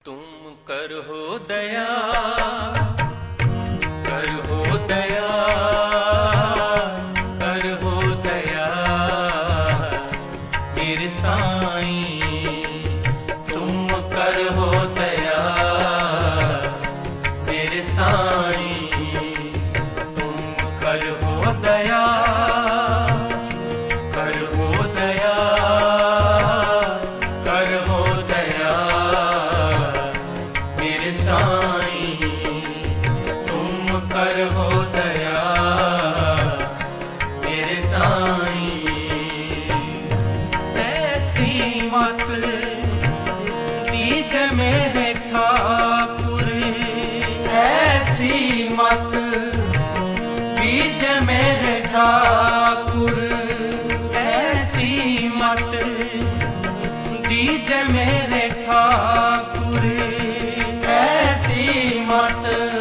तुम करहो दया, करहो दया, करहो दया मेरे साईं। तुम करहो दया मेरे साईं। तुम करहो दया, करहो दया, करहो दया मेरे साईं। तुम करहो दया मेरे साईं। ऐसी मत दीजिए मेरे ठाकुर, ऐसी मत दीजिए मेरे ठाकुर, ऐसी मत दीजिए मेरे ठाकुर, ऐसी मत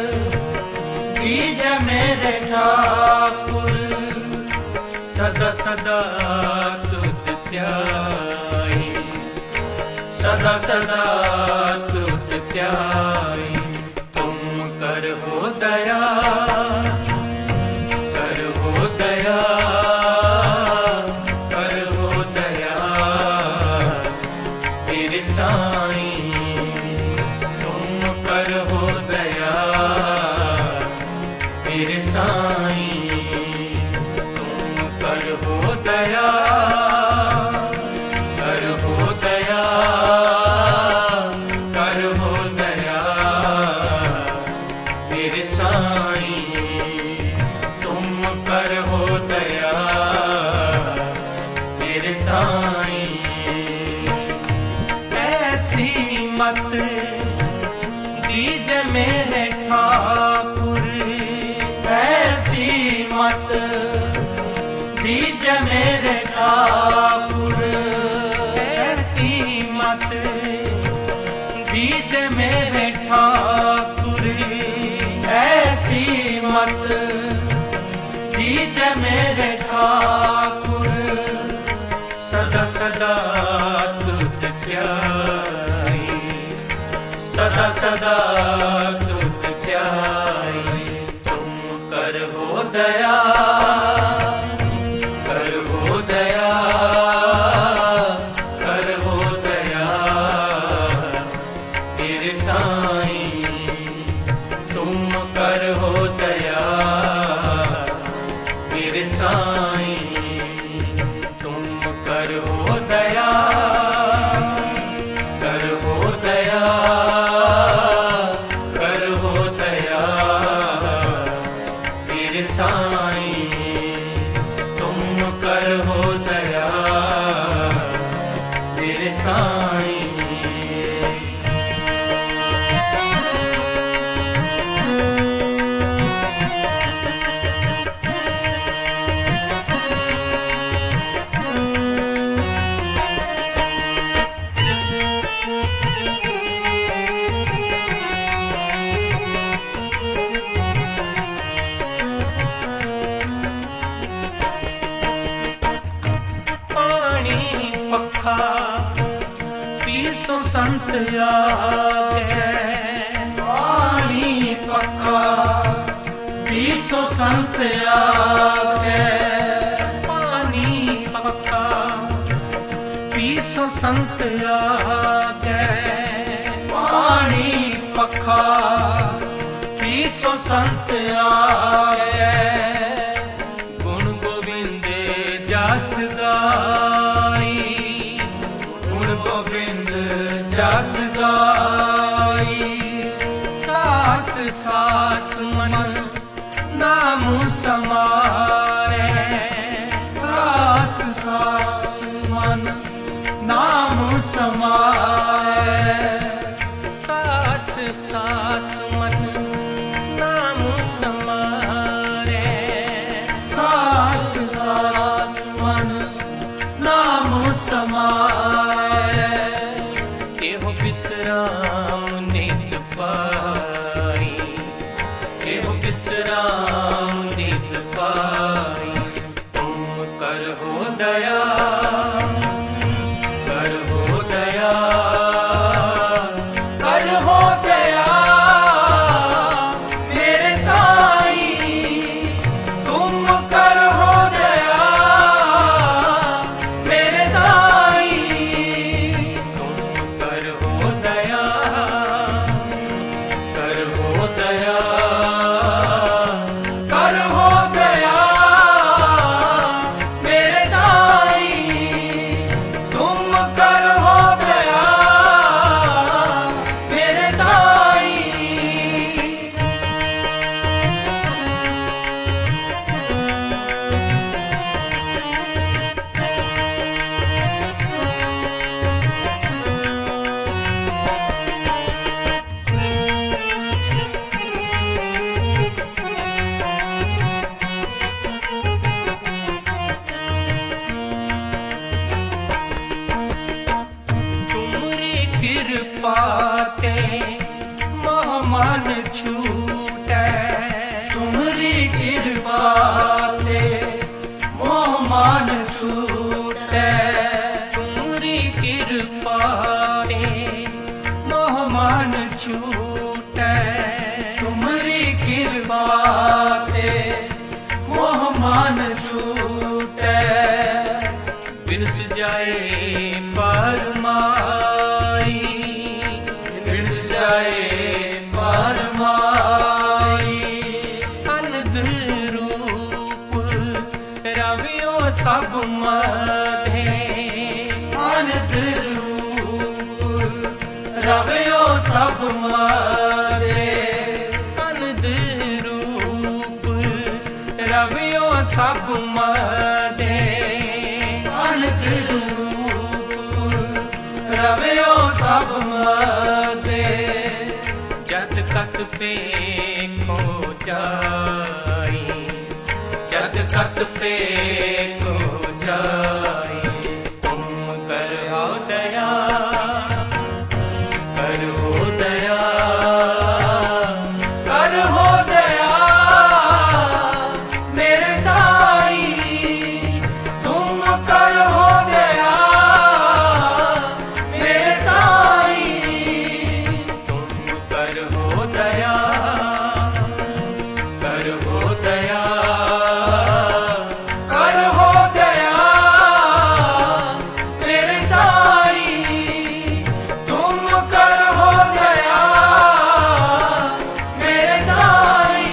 दीजिए मेरे ठाकुर। सदा सदा तुझ ध्याई, सदा सदा तुझ ध्याई। तुम करहो दया, करहो दया, करहो दया मेरे साईं। तुम करहो दया मेरे साईं। तुम करहो दया, करहो दया, करहो दया मेरे साईं। तुम करहो दया मेरे साईं। ऐसी मत दीजिए मेरे ठाकुर, ऐसी मत दीजिए मेरे ठाकुर, ऐसी मत दीजिए मेरे ठाकुर, ऐसी मत दीजिए मेरे ठाकुर। सदा सदा तुझ ध्याई, सदा सदा तुझ ध्याई। तुम करहो दया, करहो दया, करहो दया मेरे साईं। तुम करहो दया मेरे साईं। तुम करहो दया, करहो दया, करहो दया मेरे साईं। तुम करहो दया मेरे साईं। पखा पीसो संत आगे, पानी पखा पीसो संत आगे, पानी पखा पीसो संत आगे, पानी पखा पीसो संत आगे। गुण गोविंद जस गाई, गुण गोविंद जस गाई। सास सास मन नाम समारे, सास सास मन नाम समारे, सास सास मन नाम समारे, सास सास मन नाम समारे। एहो विश्राम नित पाई, एहो विश्राम नित पाई। तुम करहो दया, करहो दया, करहो ते मोह मन छूटे, तुम्हारी कृपा ते मोह मन छूटे, तुम्हारी कृपा ते मोह मन छूटे, तुम्हारी कृपा ते मोह मन छूटे। बिनस जाए परमाई, बिनस जाए परमाई, अनंद रूप रवियो सब मधे, अनंद रूप रवियो सब मधे, अनंद रूप रवियो सब मधे, अनंद रूप रवियो सब मधे। जद कत पे खो जाई, जद कत पे खो जाई, तुम करो दया, करो दया, करो दया मेरे साई, तुम करो दया मेरे साई, तुम करो दया, करो दया, करो दया मेरे साई, तुम करो दया मेरे साई।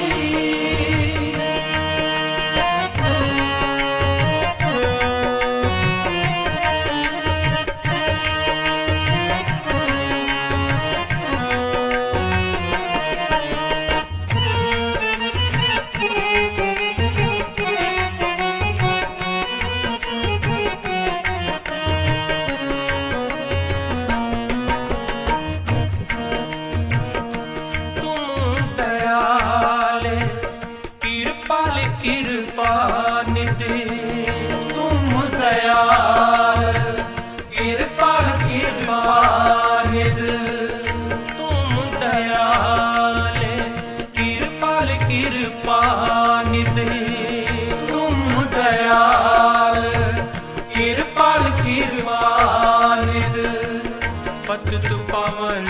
तुम दयाल कृपाल कृपा निधि, तुम दयाल कृपाल कृपा निधि, तुम दयाल कृपाल कृपा निधि, तुम दयाल कृपाल कृपा निधि। पतित पावन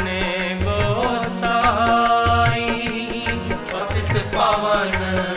गोसाई, पतित पावन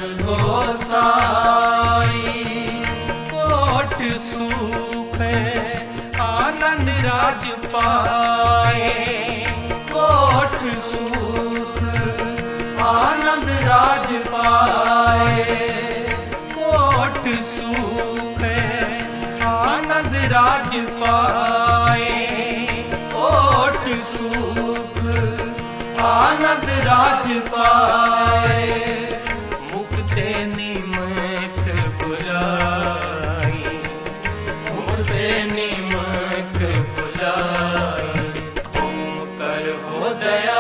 गोसाई, कोट सुख आनंद राज पाए, कोट सुख आनंद राज पाए, कोट सुख आनंद राज पाए, कोट सुख आनंद राज पाए। मुक्ते निमक बुलाई, मुक्ते निमक बुलाई, तुम करो दया,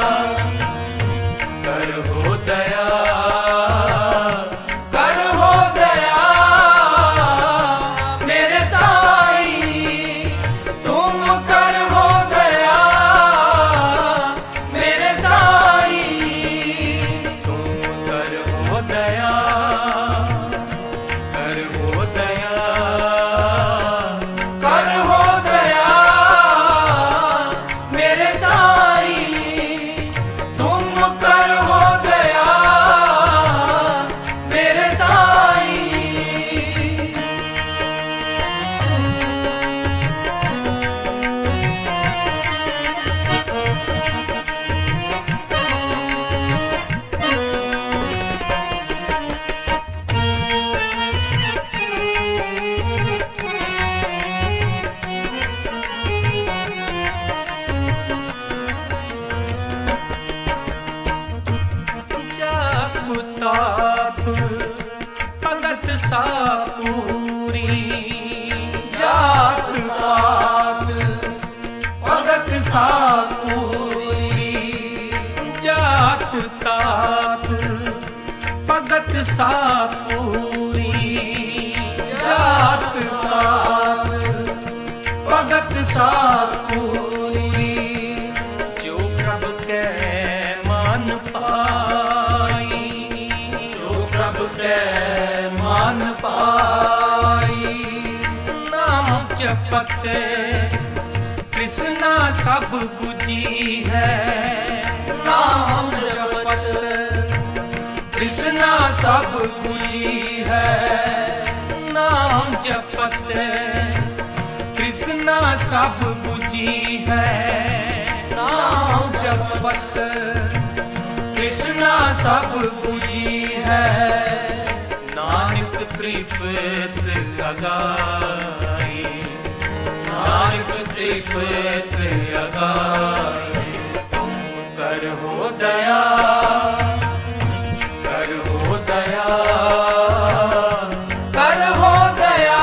करो दया, करो दया मेरे साई, तुम करो दया मेरे साई, तुम करो दया, करो दया, करो दया मेरे साई, तुम करो दया मेरे साई। जाप ताप भगत सापूरी, जाप ताप भगत सापूरी, जाप ताप भगत सापूरी, जाप ताप भगत सापूरी, कृष्णा सब बुझी है। नाम जपत कृष्णा सब बुझी है। नाम जपत कृष्णा सब बुझी है। नाम जपत कृष्णा सब बुझी है। नानक तृप्त अगाई। नानक तृप्त अगाई। तुम करहो दया करहो दया करहो दया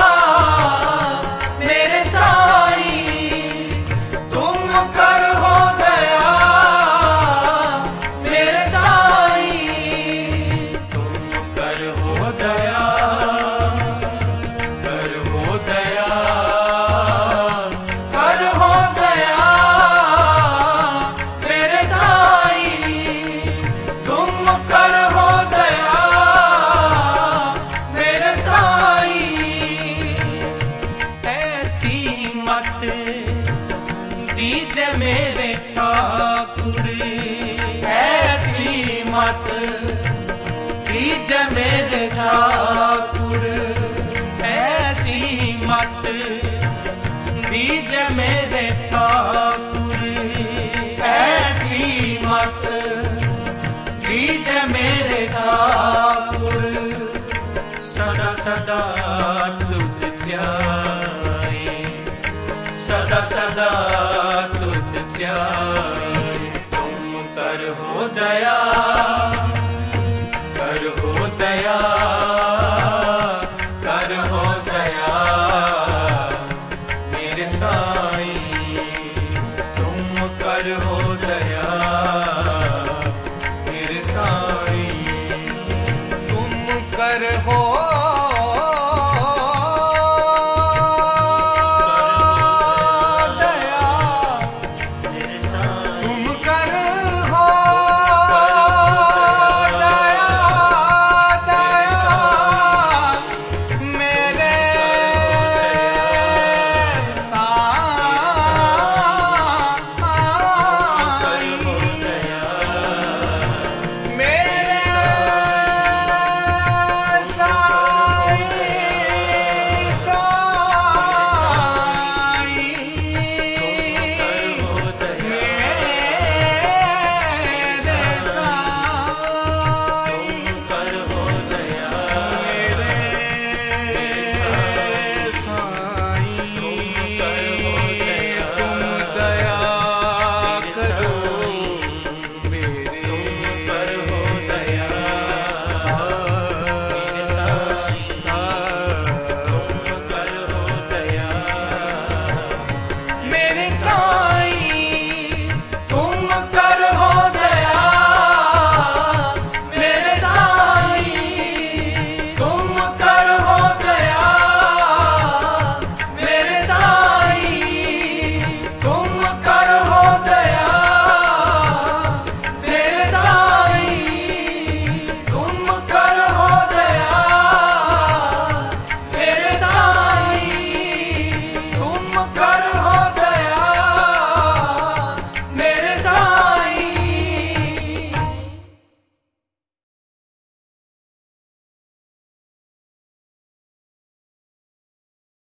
मेरे साईं। तुम करहो दया मेरे साईं। तुम करहो दया करहो दया करहो दया मेरे साईं। तुम करहो दया मेरे साईं। ऐसी मत दीजे मेरे ठाकुर। ऐसी मत दीजे मेरे ठाकुर। ऐसी मत दीजे मेरे ठाकुर। ऐसी मत दीजे मेरे ठाकुर। सदा सदा तुझ ध्याए। सदा सदा तुझ ध्याए। तुम करहो दया करहो दया करहो दया मेरे साईं। तुम करहो दया